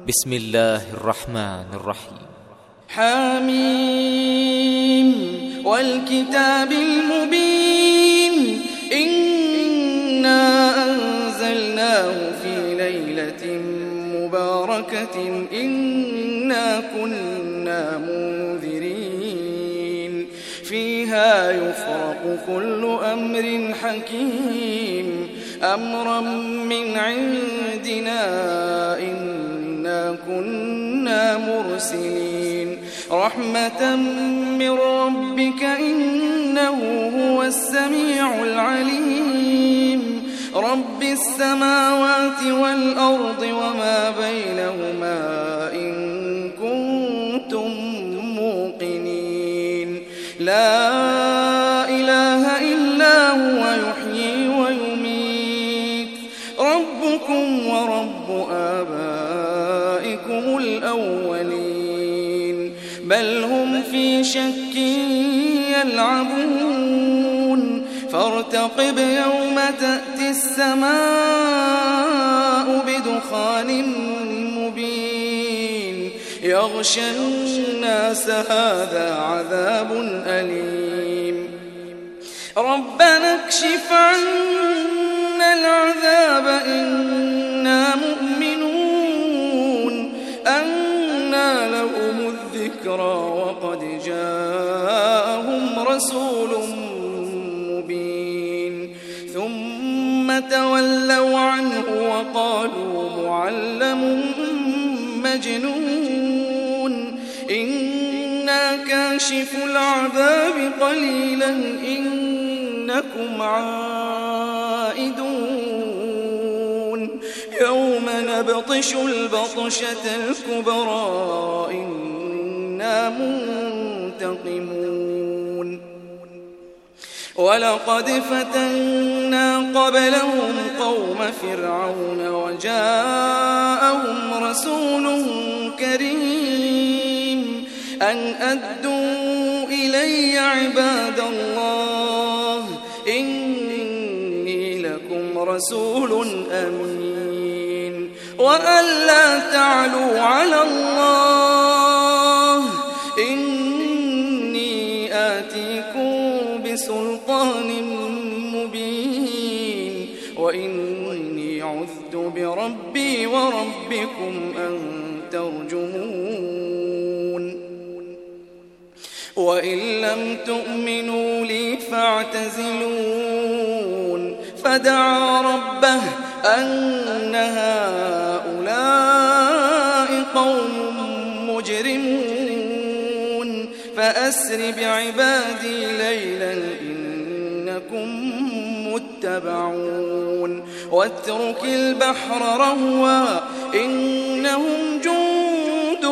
بسم الله الرحمن الرحيم. حميم والكتاب المبين إنا أنزلناه في ليلة مباركة إنا كنا منذرين فيها يفرق كل أمر حكيم أمرا من عندنا إنا كنا مرسلين رحمة من ربك إنه هو السميع العليم رب السماوات والأرض وما بينهما إن كنتم موقنين لا إله إلا هو يحيي ويميت ربكم ورب آبائكم الأولين بل هم في شك يلعبون فارتقب يوم تأتي السماء بدخان مبين يغشى الناس هذا عذاب أليم ربنا اكشف عنا العذاب إنا مؤمنون أنى لهم الذكرى وقد جاءهم رسول مبين ثم تولوا عنه وقالوا معلم مجنون إنا كاشف العذاب قليلا إنكم عائدون يوم نبطش البطشة الكبرى إنا منتقمون ولقد فتنا قبلهم قوم فرعون وجاءهم رسول كريم أن أدوا إلي عباد الله إني لكم رسول أمين وأن لا تعلوا على الله إني آتيكم بسلطان مبين وإني عذت بربي وربكم أن ترجمون وإن لم تؤمنوا لي فاعتزلون فدعا ربه أن هؤلاء قوم مجرمون فأسر بعبادي ليلا إنكم متبعون واترك البحر رهوا إنهم جند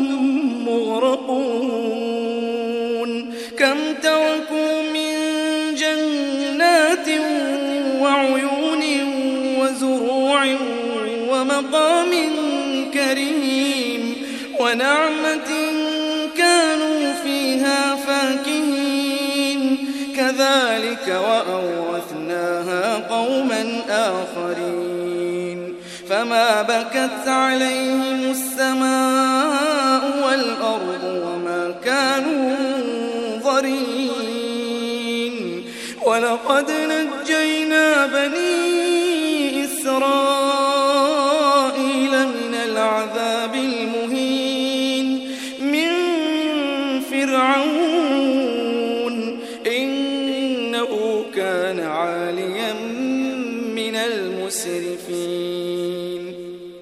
مغرقون كم تركوا من جنات وعيون وزروع ومقام كريم ونعمة كانوا فيها فاكهين كذلك وأورثناها قوما آخرين فما بكت عليهم السماء والأرض وما كانوا منظرين ولقد نجينا بني إسرائيل من العذاب المهين من فرعون إنه كان عاليا من المسرفين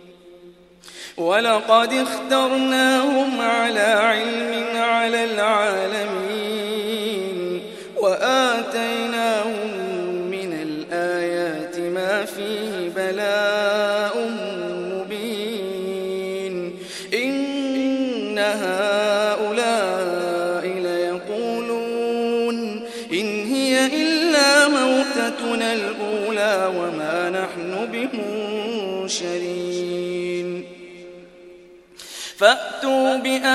ولقد اخترناهم على علم على العالمين وآتيناهم من الآيات ما فيه بلاء مبين إن هؤلاء ليقولون إن هي إلا موتتنا الأولى وما نحن بمنشرين فأتوا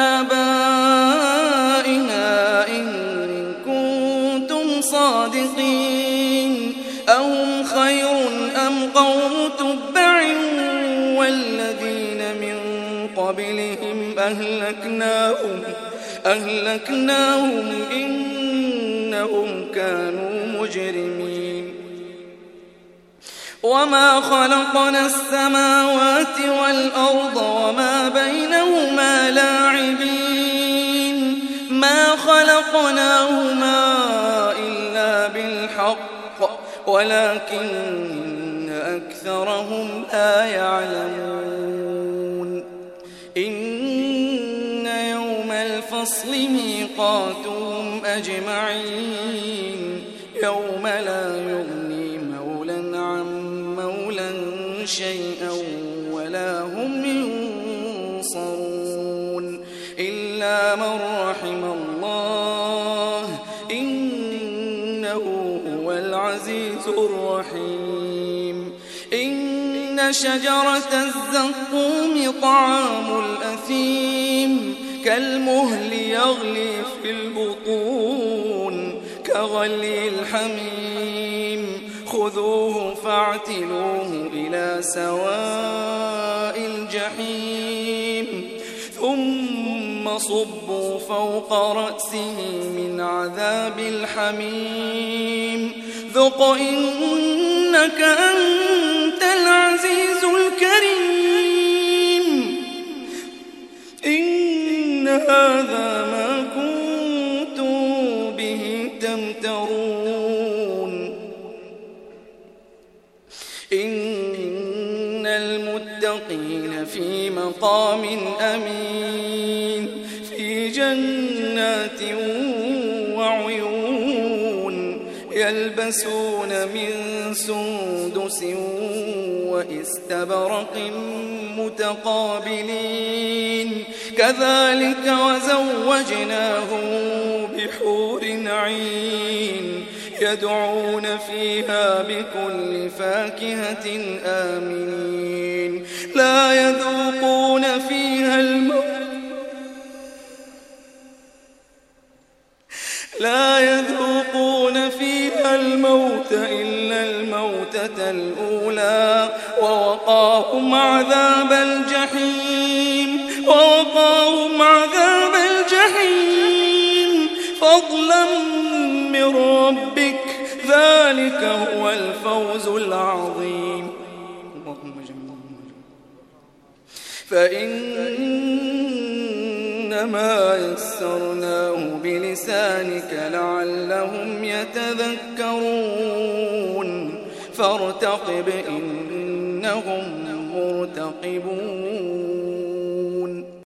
بآبائنا إن كنتم صادقين أهم خير أم قوم تبع والذين من قبلهم أهلكناهم إنهم كانوا مجرمين وما خلقنا السماوات والأرض وما بينهما لاعبين ما خلقناهما إلا بالحق ولكن أكثرهم لا يعلمون إن يوم الفصل ميقاتهم أجمعين يوم لا يغني مولى عن مولى شيئا ولا هم ينصرون إلا من رحم الله إنه هو العزيز الرحيم إن شجرة الزقوم طعام الأثيم كالمهل يغلي في البطون كغلي الحميم خذوه فاعتلوه إلى سواء الجحيم ثم صبوا فوق رأسه من عذاب الحميم ذق إنك أنت العزيز الكريم إن هذا ما كنتم به تمترون إن المتقين في مقام أمين في جنات وعيون يلبسون من سندس وإستبرق متقابلين كذلك وزوجناهم بحور عين يدعون فيها بكل فاكهة آمنين لا يذوقون فيها الموت إلا الموتة الأولى ووقاهم عذاب الجحيم فضلا من ربك ذلك هو الفوز العظيم فإنما يسرناه بلسانك لعلهم يتذكرون فارتقب إنهم مرتقبون